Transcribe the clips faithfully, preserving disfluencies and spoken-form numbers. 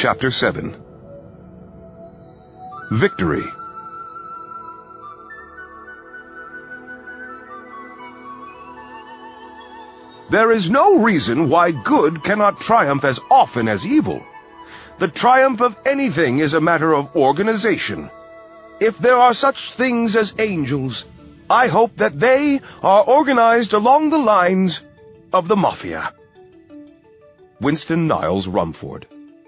Chapter seven. Victory. There is no reason why good cannot triumph as often as evil. The triumph of anything is a matter of organization. If there are such things as angels, I hope that they are organized along the lines of the Mafia. Winston Niles Rumford.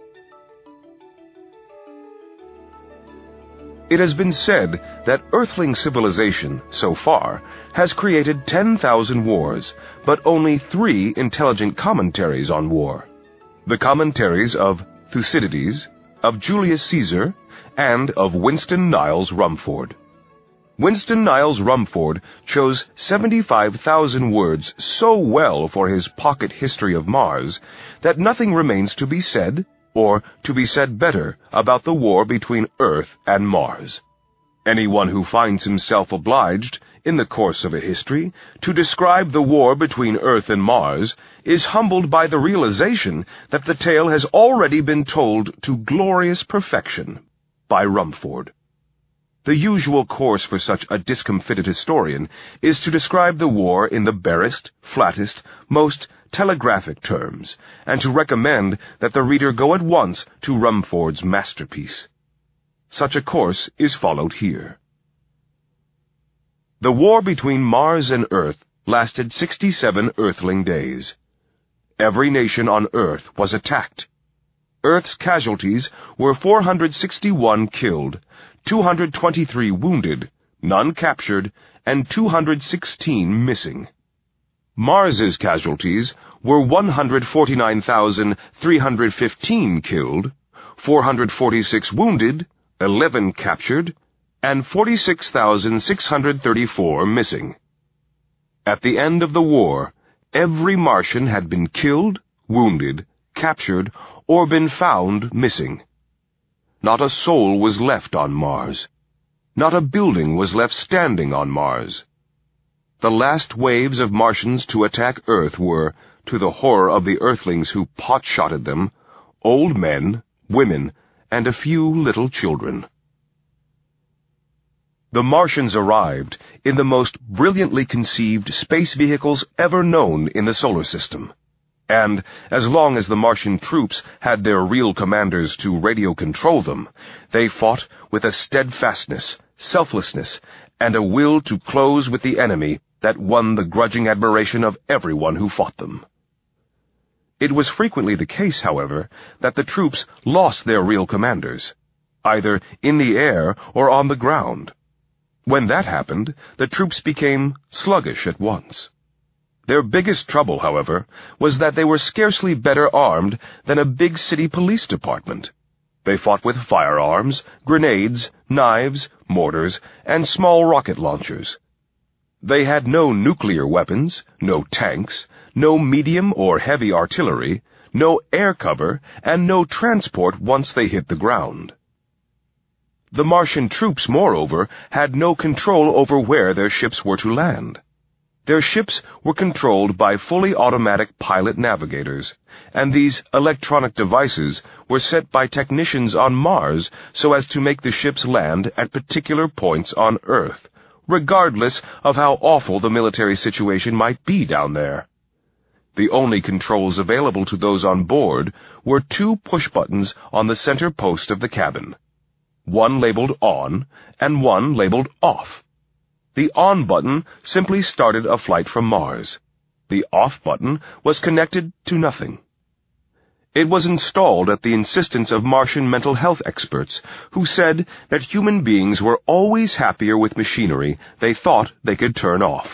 It has been said that Earthling civilization, so far, has created ten thousand wars, but only three intelligent commentaries on war. The commentaries of Thucydides, of Julius Caesar, and of Winston Niles Rumford. Winston Niles Rumford chose seventy-five thousand words so well for his pocket history of Mars that nothing remains to be said, or to be said better, about the war between Earth and Mars. Anyone who finds himself obliged, in the course of a history, to describe the war between Earth and Mars is humbled by the realization that the tale has already been told to glorious perfection by Rumford. The usual course for such a discomfited historian is to describe the war in the barest, flattest, most telegraphic terms, and to recommend that the reader go at once to Rumford's masterpiece. Such a course is followed here. The war between Mars and Earth lasted sixty-seven Earthling days. Every nation on Earth was attacked. Earth's casualties were four hundred sixty-one killed, two hundred twenty-three wounded, none captured, and two hundred sixteen missing. Mars's casualties were one hundred forty-nine thousand three hundred fifteen killed, four hundred forty-six wounded, eleven captured, and forty-six thousand six hundred thirty-four missing. At the end of the war, every Martian had been killed, wounded, captured, or been found missing. Not a soul was left on Mars. Not a building was left standing on Mars. The last waves of Martians to attack Earth were, to the horror of the Earthlings who pot-shotted them, old men, women, and a few little children. The Martians arrived in the most brilliantly conceived space vehicles ever known in the solar system. And, as long as the Martian troops had their real commanders to radio control them, they fought with a steadfastness, selflessness, and a will to close with the enemy that won the grudging admiration of everyone who fought them. It was frequently the case, however, that the troops lost their real commanders, either in the air or on the ground. When that happened, the troops became sluggish at once. Their biggest trouble, however, was that they were scarcely better armed than a big city police department. They fought with firearms, grenades, knives, mortars, and small rocket launchers. They had no nuclear weapons, no tanks, no medium or heavy artillery, no air cover, and no transport once they hit the ground. The Martian troops, moreover, had no control over where their ships were to land. Their ships were controlled by fully automatic pilot navigators, and these electronic devices were set by technicians on Mars so as to make the ships land at particular points on Earth, regardless of how awful the military situation might be down there. The only controls available to those on board were two push-buttons on the center post of the cabin, one labeled on and one labeled off. The on button simply started a flight from Mars. The off button was connected to nothing. It was installed at the insistence of Martian mental health experts who said that human beings were always happier with machinery they thought they could turn off.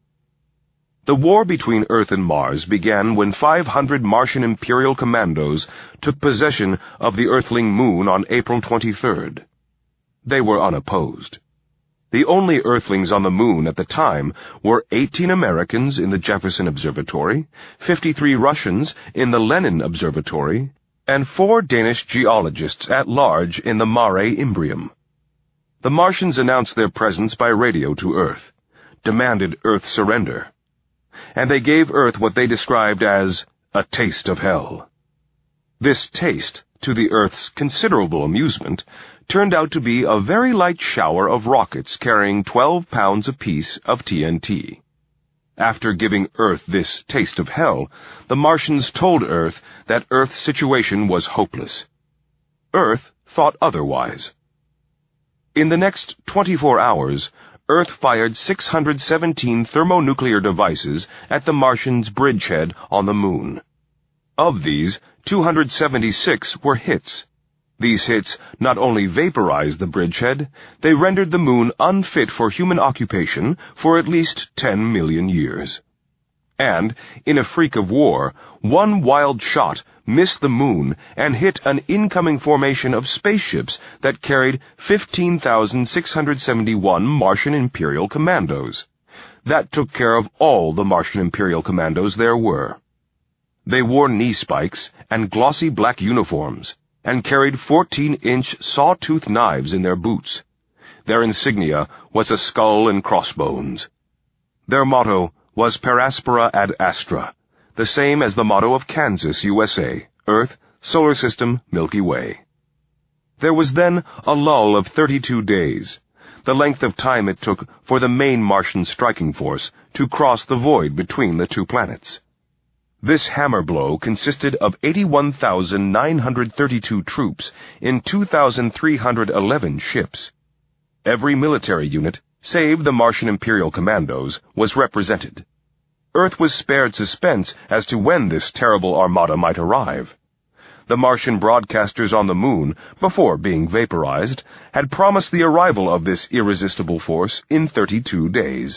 The war between Earth and Mars began when five hundred Martian Imperial commandos took possession of the Earthling moon on April twenty-third. They were unopposed. The only Earthlings on the moon at the time were eighteen Americans in the Jefferson Observatory, fifty-three Russians in the Lenin Observatory, and four Danish geologists at large in the Mare Imbrium. The Martians announced their presence by radio to Earth, demanded Earth surrender, and they gave Earth what they described as a taste of hell. This taste, to the Earth's considerable amusement, turned out to be a very light shower of rockets carrying twelve pounds apiece of T N T. After giving Earth this taste of hell, the Martians told Earth that Earth's situation was hopeless. Earth thought otherwise. In the next twenty-four hours, Earth fired six hundred seventeen thermonuclear devices at the Martians' bridgehead on the Moon. Of these, two hundred seventy-six were hits. These hits not only vaporized the bridgehead, they rendered the Moon unfit for human occupation for at least ten million years. And, in a freak of war, one wild shot missed the Moon and hit an incoming formation of spaceships that carried fifteen thousand six hundred seventy-one Martian Imperial Commandos. That took care of all the Martian Imperial Commandos there were. They wore knee spikes and glossy black uniforms, and carried fourteen-inch saw-tooth knives in their boots. Their insignia was a skull and crossbones. Their motto was Per Aspera ad Astra, the same as the motto of Kansas, U S A, Earth, Solar System, Milky Way. There was then a lull of thirty-two days, the length of time it took for the main Martian striking force to cross the void between the two planets. This hammer blow consisted of eighty-one thousand nine hundred thirty-two troops in two thousand three hundred eleven ships. Every military unit, save the Martian Imperial Commandos, was represented. Earth was spared suspense as to when this terrible armada might arrive. The Martian broadcasters on the Moon, before being vaporized, had promised the arrival of this irresistible force in thirty-two days.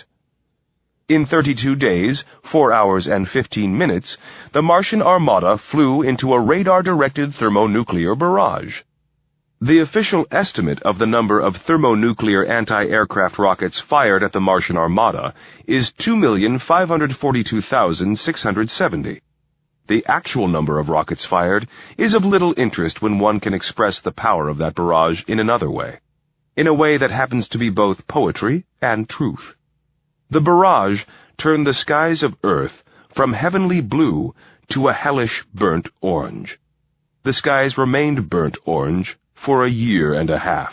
In thirty-two days, four hours and fifteen minutes, the Martian armada flew into a radar-directed thermonuclear barrage. The official estimate of the number of thermonuclear anti-aircraft rockets fired at the Martian armada is two million five hundred forty-two thousand six hundred seventy. The actual number of rockets fired is of little interest when one can express the power of that barrage in another way, in a way that happens to be both poetry and truth. The barrage turned the skies of Earth from heavenly blue to a hellish burnt orange. The skies remained burnt orange for a year and a half.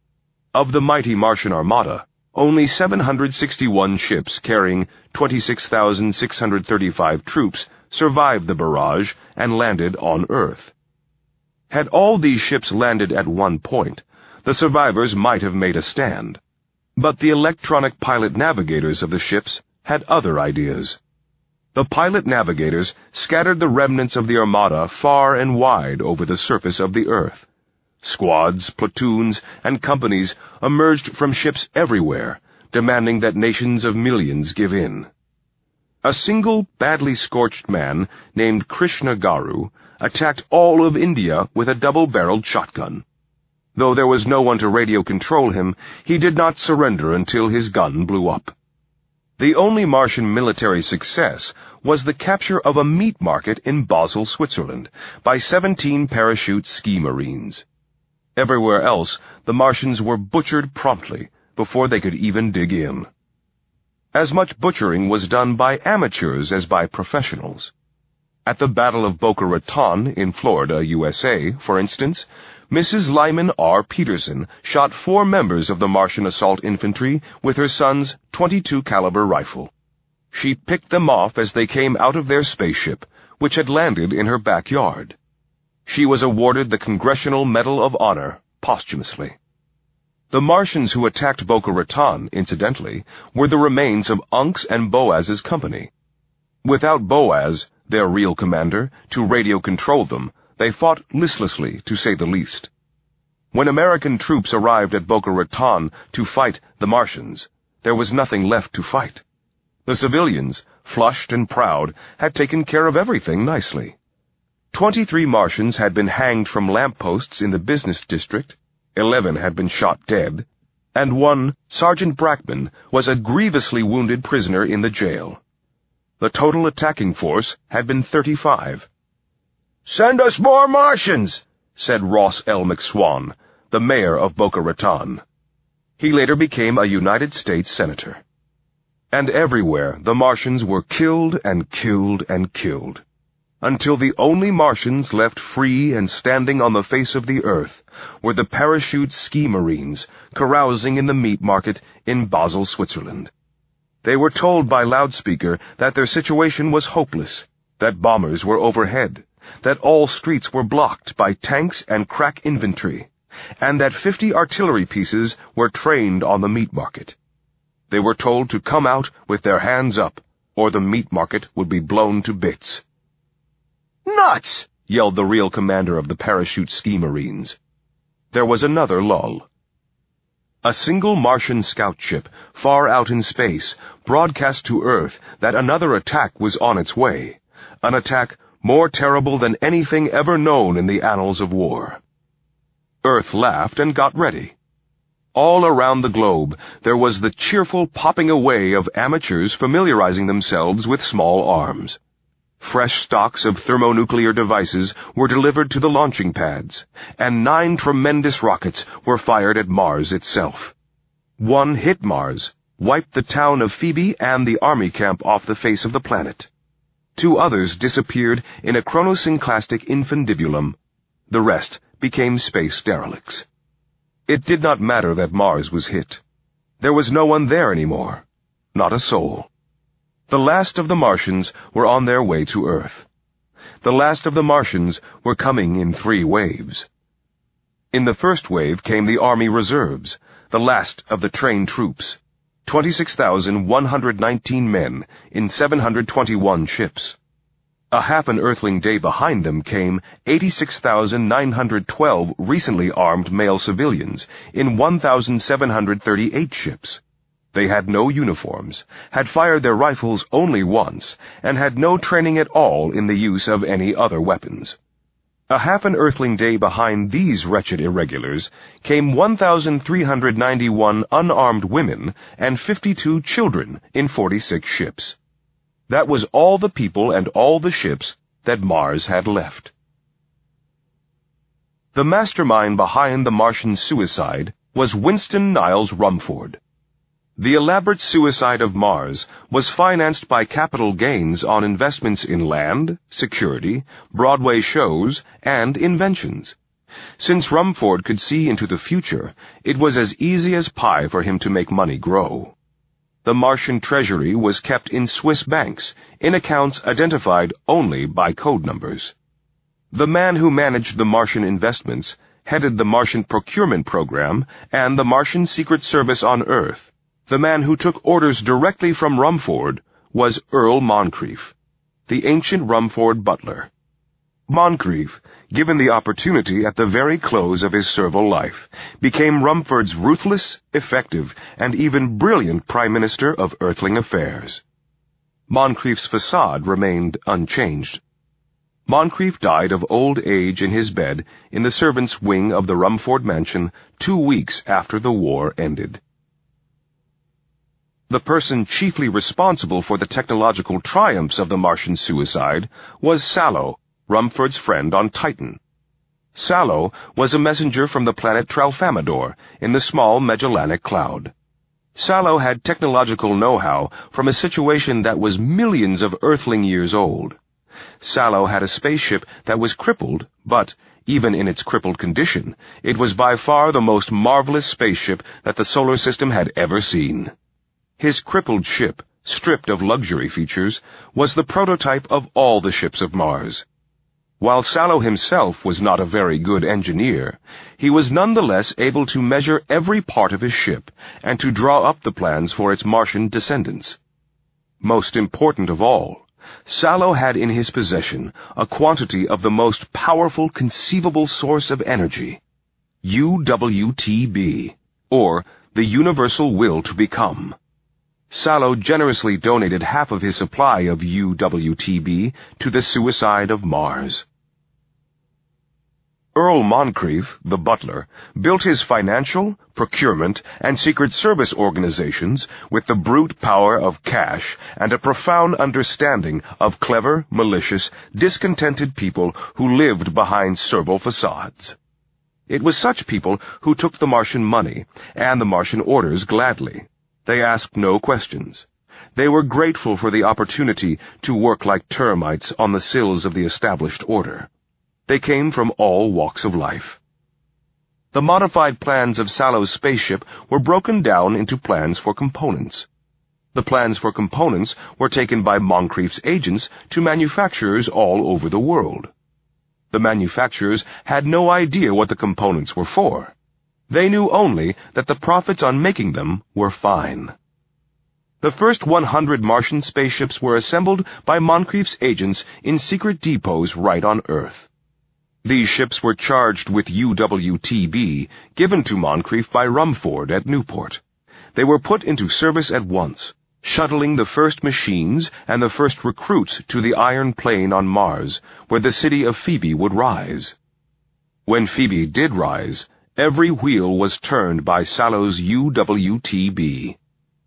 Of the mighty Martian armada, only seven hundred sixty-one ships carrying twenty-six thousand six hundred thirty-five troops survived the barrage and landed on Earth. Had all these ships landed at one point, the survivors might have made a stand. But the electronic pilot-navigators of the ships had other ideas. The pilot-navigators scattered the remnants of the armada far and wide over the surface of the Earth. Squads, platoons, and companies emerged from ships everywhere, demanding that nations of millions give in. A single badly scorched man named Krishna Garu attacked all of India with a double-barreled shotgun. Though there was no one to radio control him, he did not surrender until his gun blew up. The only Martian military success was the capture of a meat market in Basel, Switzerland, by seventeen parachute ski marines. Everywhere else, the Martians were butchered promptly before they could even dig in. As much butchering was done by amateurs as by professionals. At the Battle of Boca Raton in Florida, U S A, for instance, Missus Lyman R. Peterson shot four members of the Martian assault infantry with her son's twenty-two caliber rifle. She picked them off as they came out of their spaceship, which had landed in her backyard. She was awarded the Congressional Medal of Honor posthumously. The Martians who attacked Boca Raton, incidentally, were the remains of Unk's and Boaz's company. Without Boaz, their real commander, to radio control them, they fought listlessly, to say the least. When American troops arrived at Boca Raton to fight the Martians, there was nothing left to fight. The civilians, flushed and proud, had taken care of everything nicely. Twenty-three Martians had been hanged from lampposts in the business district, eleven had been shot dead, and one, Sergeant Brackman, was a grievously wounded prisoner in the jail. The total attacking force had been thirty-five. "Send us more Martians," said Ross L. McSwan, the mayor of Boca Raton. He later became a United States Senator. And everywhere the Martians were killed and killed and killed. until the only Martians left free and standing on the face of the earth were the parachute ski marines carousing in the meat market in Basel, Switzerland. They were told by loudspeaker that their situation was hopeless, that bombers were overhead, that all streets were blocked by tanks and crack infantry, and that fifty artillery pieces were trained on the meat market. They were told to come out with their hands up, or the meat market would be blown to bits. "Nuts!" yelled the real commander of the parachute ski marines. There was another lull. A single Martian scout ship, far out in space, broadcast to Earth that another attack was on its way, an attack more terrible than anything ever known in the annals of war. Earth laughed and got ready. All around the globe there was the cheerful popping away of amateurs familiarizing themselves with small arms. Fresh stocks of thermonuclear devices were delivered to the launching pads, and nine tremendous rockets were fired at Mars itself. One hit Mars, wiped the town of Phoebe and the army camp off the face of the planet. Two others disappeared in a chronosynclastic infundibulum. The rest became space derelicts. It did not matter that Mars was hit. There was no one there anymore, not a soul. The last of the Martians were on their way to Earth. The last of the Martians were coming in three waves. In the first wave came the Army Reserves, the last of the trained troops, twenty-six thousand one hundred nineteen men in seven hundred twenty-one ships. A half an Earthling day behind them came eighty-six thousand nine hundred twelve recently armed male civilians in one thousand seven hundred thirty-eight ships. They had no uniforms, had fired their rifles only once, and had no training at all in the use of any other weapons. A half an Earthling day behind these wretched irregulars came one thousand three hundred ninety-one unarmed women and fifty-two children in forty-six ships. That was all the people and all the ships that Mars had left. The mastermind behind the Martian suicide was Winston Niles Rumford. The elaborate suicide of Mars was financed by capital gains on investments in land, security, Broadway shows, and inventions. Since Rumford could see into the future, it was as easy as pie for him to make money grow. The Martian treasury was kept in Swiss banks, in accounts identified only by code numbers. The man who managed the Martian investments, headed the Martian procurement program and the Martian Secret Service on Earth, the man who took orders directly from Rumford, was Earl Moncrief, the ancient Rumford butler. Moncrief, given the opportunity at the very close of his servile life, became Rumford's ruthless, effective, and even brilliant Prime Minister of Earthling affairs. Moncrief's facade remained unchanged. Moncrief died of old age in his bed in the servants' wing of the Rumford mansion two weeks after the war ended. The person chiefly responsible for the technological triumphs of the Martian suicide was Sallow, Rumford's friend on Titan. Sallow was a messenger from the planet Tralfamador in the small Magellanic Cloud. Sallow had technological know-how from a situation that was millions of Earthling years old. Sallow had a spaceship that was crippled, but, even in its crippled condition, it was by far the most marvelous spaceship that the solar system had ever seen. His crippled ship, stripped of luxury features, was the prototype of all the ships of Mars. While Sallow himself was not a very good engineer, he was nonetheless able to measure every part of his ship and to draw up the plans for its Martian descendants. Most important of all, Sallow had in his possession a quantity of the most powerful conceivable source of energy, U W T B, or the Universal Will to Become. Sallow generously donated half of his supply of U W T B to the suicide of Mars. Earl Moncrief, the butler, built his financial, procurement, and Secret Service organizations with the brute power of cash and a profound understanding of clever, malicious, discontented people who lived behind servile facades. It was such people who took the Martian money and the Martian orders gladly. They asked no questions. They were grateful for the opportunity to work like termites on the sills of the established order. They came from all walks of life. The modified plans of Sallow's spaceship were broken down into plans for components. The plans for components were taken by Moncrief's agents to manufacturers all over the world. The manufacturers had no idea what the components were for. They knew only that the profits on making them were fine. The first one hundred Martian spaceships were assembled by Moncrief's agents in secret depots right on Earth. These ships were charged with U W T B, given to Moncrief by Rumford at Newport. They were put into service at once, shuttling the first machines and the first recruits to the Iron Plain on Mars, where the city of Phoebe would rise. When Phoebe did rise, every wheel was turned by Sallow's U W T B.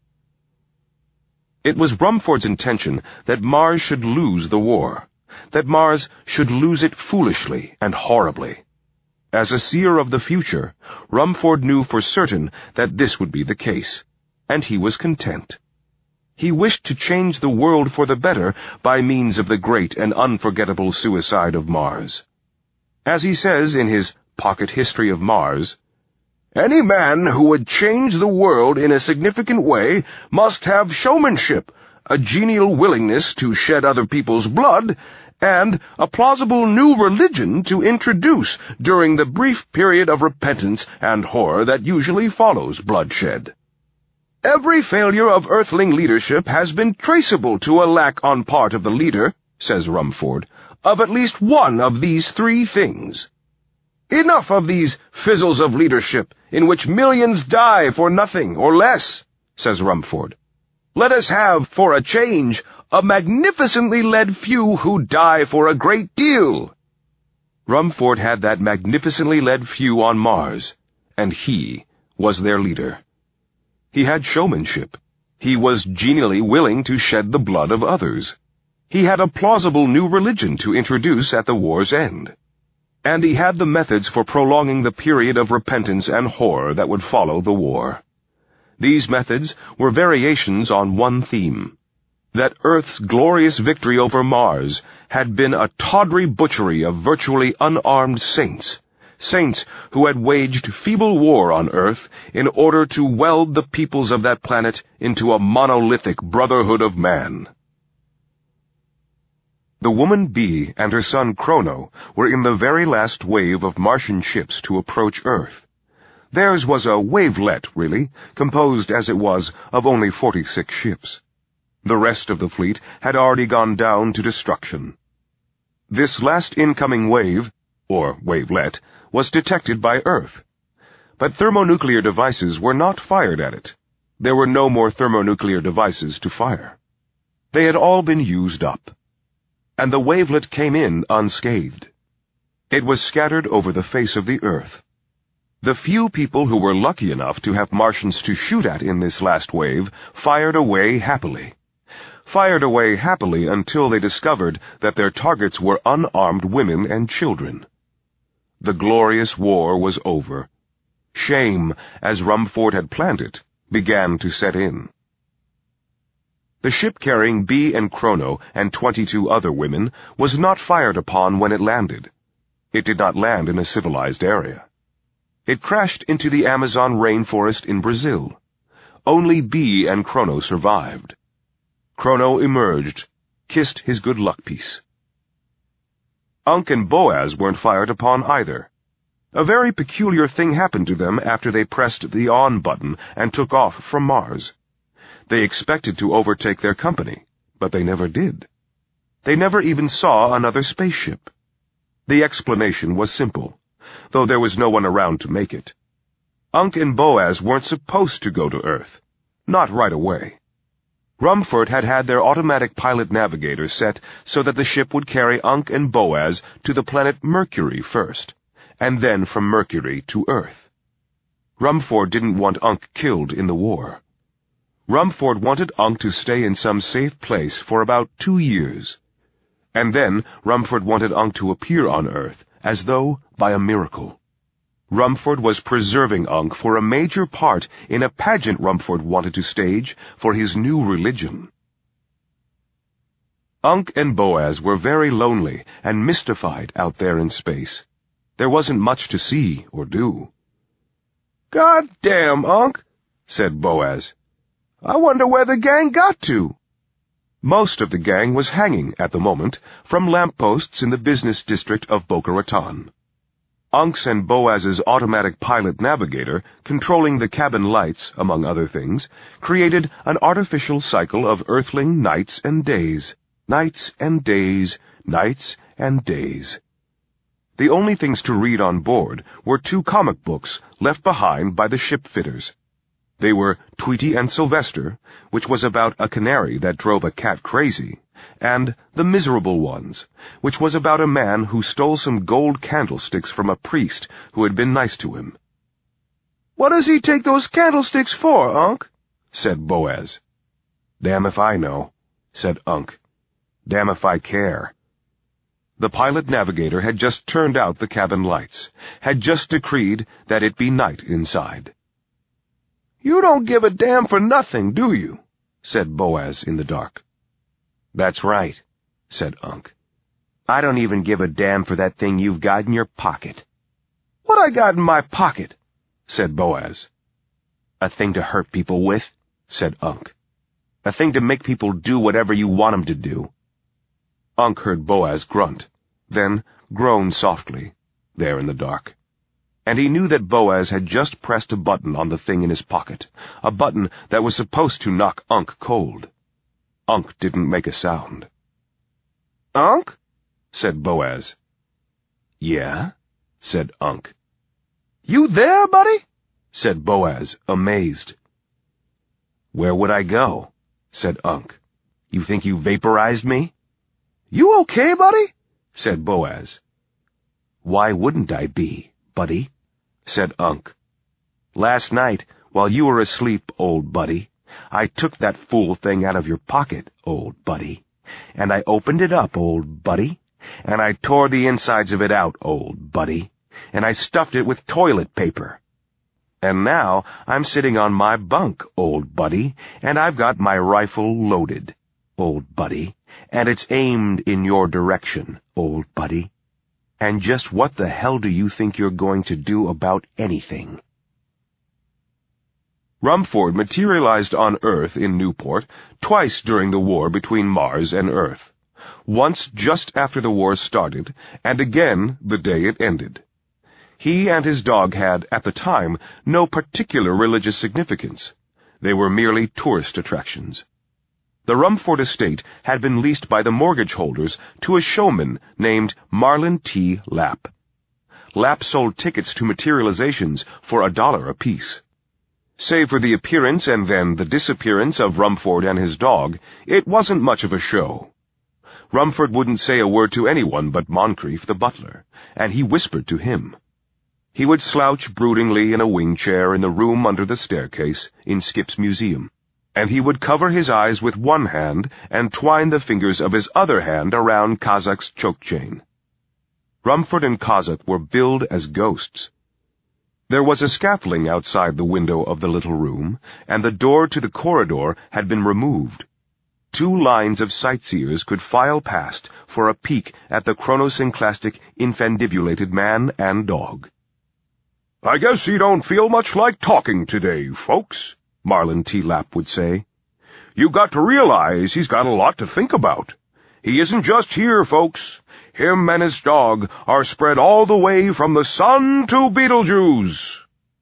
It was Rumford's intention that Mars should lose the war, that Mars should lose it foolishly and horribly. As a seer of the future, Rumford knew for certain that this would be the case, and he was content. He wished to change the world for the better by means of the great and unforgettable suicide of Mars. As he says in his Pocket History of Mars, "Any man who would change the world in a significant way must have showmanship, a genial willingness to shed other people's blood, and a plausible new religion to introduce during the brief period of repentance and horror that usually follows bloodshed. Every failure of Earthling leadership has been traceable to a lack on part of the leader," says Rumford, "of at least one of these three things. Enough of these fizzles of leadership, in which millions die for nothing or less," says Rumford. "Let us have, for a change, a magnificently led few who die for a great deal." Rumford had that magnificently led few on Mars, and he was their leader. He had showmanship. He was genially willing to shed the blood of others. He had a plausible new religion to introduce at the war's end. And he had the methods for prolonging the period of repentance and horror that would follow the war. These methods were variations on one theme: that Earth's glorious victory over Mars had been a tawdry butchery of virtually unarmed saints, saints who had waged feeble war on Earth in order to weld the peoples of that planet into a monolithic brotherhood of man. The woman Bee and her son Chrono were in the very last wave of Martian ships to approach Earth. Theirs was a wavelet, really, composed as it was of only forty-six ships. The rest of the fleet had already gone down to destruction. This last incoming wave, or wavelet, was detected by Earth. But thermonuclear devices were not fired at it. There were no more thermonuclear devices to fire. They had all been used up. And the wavelet came in unscathed. It was scattered over the face of the Earth. The few people who were lucky enough to have Martians to shoot at in this last wave fired away happily. Fired away happily until they discovered that their targets were unarmed women and children. The glorious war was over. Shame, as Rumford had planned it, began to set in. The ship carrying Bee and Chrono and twenty-two other women was not fired upon when it landed. It did not land in a civilized area. It crashed into the Amazon rainforest in Brazil. Only Bee and Chrono survived. Chrono emerged, kissed his good luck piece. Unk and Boaz weren't fired upon either. A very peculiar thing happened to them after they pressed the on button and took off from Mars. They expected to overtake their company, but they never did. They never even saw another spaceship. The explanation was simple, though there was no one around to make it. Unk and Boaz weren't supposed to go to Earth. Not right away. Rumford had had their automatic pilot navigator set so that the ship would carry Unk and Boaz to the planet Mercury first, and then from Mercury to Earth. Rumford didn't want Unk killed in the war. Rumford wanted Unk to stay in some safe place for about two years. And then Rumford wanted Unk to appear on Earth, as though by a miracle. Rumford was preserving Unk for a major part in a pageant Rumford wanted to stage for his new religion. Unc and Boaz were very lonely and mystified out there in space. There wasn't much to see or do. "God damn, Unc," said Boaz. "I wonder where the gang got to." Most of the gang was hanging at the moment from lampposts in the business district of Boca Raton. Unc's and Boaz's automatic pilot navigator, controlling the cabin lights, among other things, created an artificial cycle of earthling nights and days, nights and days, nights and days. The only things to read on board were two comic books left behind by the ship fitters. They were Tweety and Sylvester, which was about a canary that drove a cat crazy, and The Miserable Ones, which was about a man who stole some gold candlesticks from a priest who had been nice to him. "What does he take those candlesticks for, Unc?" said Boaz. "Damn if I know," said Unc. "Damn if I care." The pilot navigator had just turned out the cabin lights, had just decreed that it be night inside. "You don't give a damn for nothing, do you?" said Boaz in the dark. "That's right," said Unc. "I don't even give a damn for that thing you've got in your pocket." "What I got in my pocket?" said Boaz. "A thing to hurt people with," said Unc. "A thing to make people do whatever you want 'em to do." Unc heard Boaz grunt, then groan softly, there in the dark. And he knew that Boaz had just pressed a button on the thing in his pocket, a button that was supposed to knock Unc cold. Unc didn't make a sound. "Unc?" said Boaz. "Yeah?" said Unc. "You there, buddy?" said Boaz, amazed. "Where would I go?" said Unc. "You think you vaporized me?" "You okay, buddy?" said Boaz. "Why wouldn't I be, buddy?" said Unc. "Last night, while you were asleep, old buddy, I took that fool thing out of your pocket, old buddy, and I opened it up, old buddy, and I tore the insides of it out, old buddy, and I stuffed it with toilet paper. And now I'm sitting on my bunk, old buddy, and I've got my rifle loaded, old buddy, and it's aimed in your direction, old buddy. And just what the hell do you think you're going to do about anything?" Rumford materialized on Earth in Newport twice during the war between Mars and Earth, once just after the war started, and again the day it ended. He and his dog had, at the time, no particular religious significance. They were merely tourist attractions. The Rumford estate had been leased by the mortgage holders to a showman named Marlin T. Lapp. Lapp sold tickets to materializations for a dollar apiece. Save for the appearance and then the disappearance of Rumford and his dog, it wasn't much of a show. Rumford wouldn't say a word to anyone but Moncrief the butler, and he whispered to him. He would slouch broodingly in a wing chair in the room under the staircase in Skip's museum, and he would cover his eyes with one hand and twine the fingers of his other hand around Kazak's choke chain. Rumford and Kazak were billed as ghosts. There was a scaffolding outside the window of the little room, and the door to the corridor had been removed. Two lines of sightseers could file past for a peek at the chronosynclastic infundibulated man and dog. "I guess he don't feel much like talking today, folks," Marlin T. Lapp would say. "You got to realize he's got a lot to think about. He isn't just here, folks. Him and his dog are spread all the way from the sun to Betelgeuse."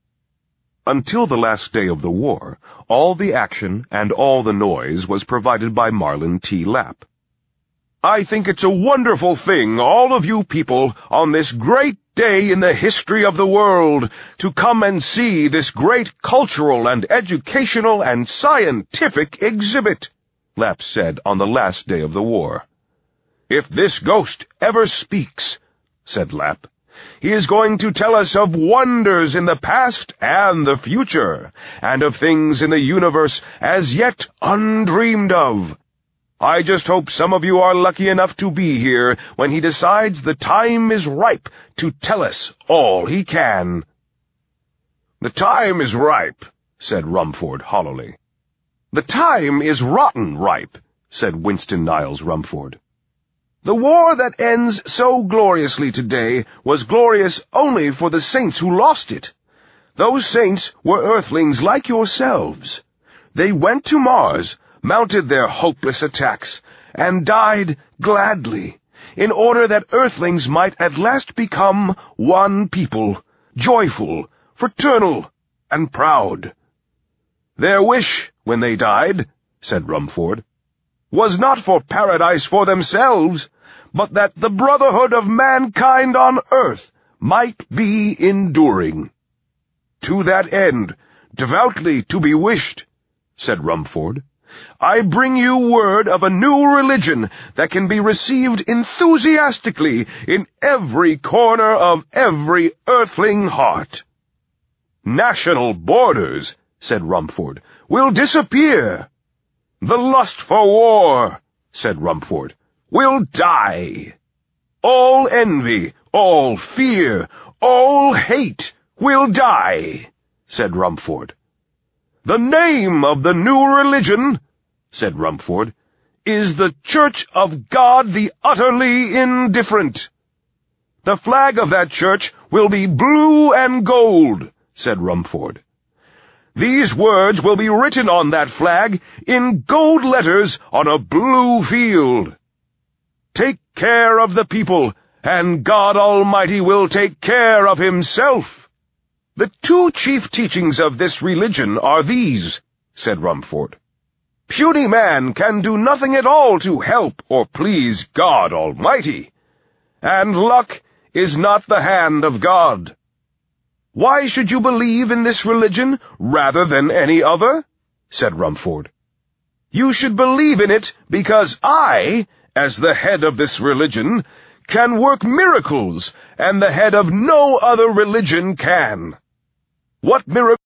Until the last day of the war, all the action and all the noise was provided by Marlin T. Lapp. "I think it's a wonderful thing, all of you people, on this great day in the history of the world, to come and see this great cultural and educational and scientific exhibit," Lapp said on the last day of the war. "If this ghost ever speaks," said Lapp, "he is going to tell us of wonders in the past and the future, and of things in the universe as yet undreamed of. I just hope some of you are lucky enough to be here when he decides the time is ripe to tell us all he can." "The time is ripe," said Rumford hollowly. "The time is rotten ripe," said Winston Niles Rumford. "The war that ends so gloriously today was glorious only for the saints who lost it. Those saints were earthlings like yourselves. They went to Mars, mounted their hopeless attacks, and died gladly, in order that earthlings might at last become one people, joyful, fraternal, and proud. Their wish, when they died," said Rumford, "was not for paradise for themselves, but that the brotherhood of mankind on earth might be enduring." "To that end, devoutly to be wished," said Rumford, "I bring you word of a new religion that can be received enthusiastically in every corner of every earthling heart." "National borders," said Rumford, "will disappear." "The lust for war," said Rumford, "will die. All envy, all fear, all hate will die," said Rumford. "The name of the new religion," said Rumford, "is the Church of God the Utterly Indifferent." "The flag of that church will be blue and gold," said Rumford. "These words will be written on that flag in gold letters on a blue field. Take care of the people, and God Almighty will take care of himself." "The two chief teachings of this religion are these," said Rumford. "Puny man can do nothing at all to help or please God Almighty, and luck is not the hand of God." "Why should you believe in this religion rather than any other?" said Rumford. "You should believe in it because I, as the head of this religion, can work miracles, and the head of no other religion can." "What miracles?"